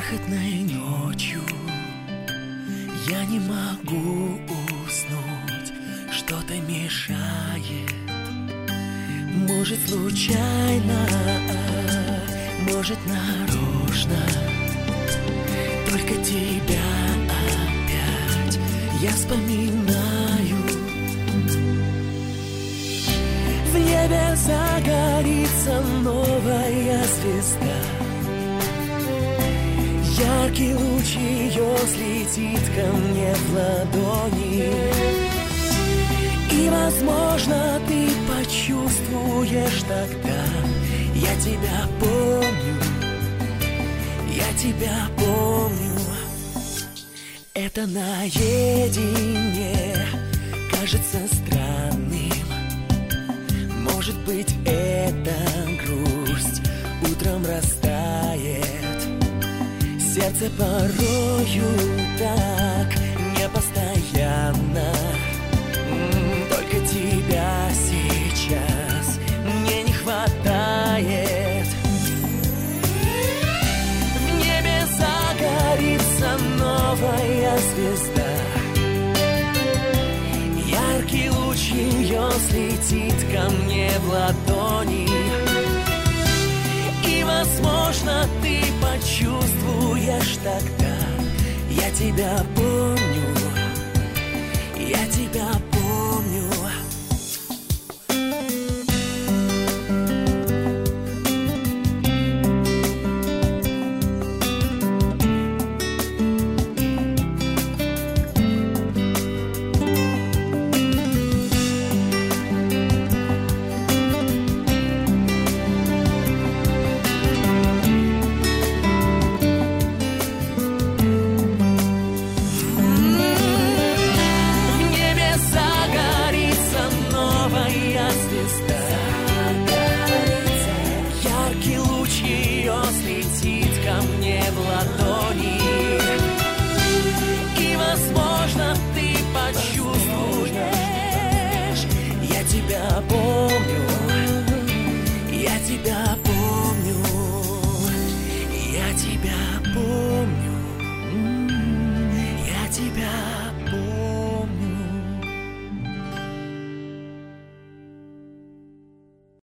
Бархатной ночью я не могу уснуть, что-то мешает. Может, случайно, может, нарочно. Только тебя опять я вспоминаю. В небе загорится новая звезда. Яркий луч ее слетит ко мне в ладони. И, возможно, ты почувствуешь тогда: я тебя помню, я тебя помню. Это наедине кажется странным. Может быть, это грусть утром растает. Сердце порою так непостоянно. Только тебя сейчас мне не хватает. В небе загорится новая звезда. Яркий луч ее слетит ко мне в ладони. И, возможно, ты почувствуешь тогда: я тебя помню, я тебя помню. Яркий луч ее слетит ко мне в ладони. И, возможно, ты почувствуешь: я тебя помню, я тебя помню, я тебя помню, я тебя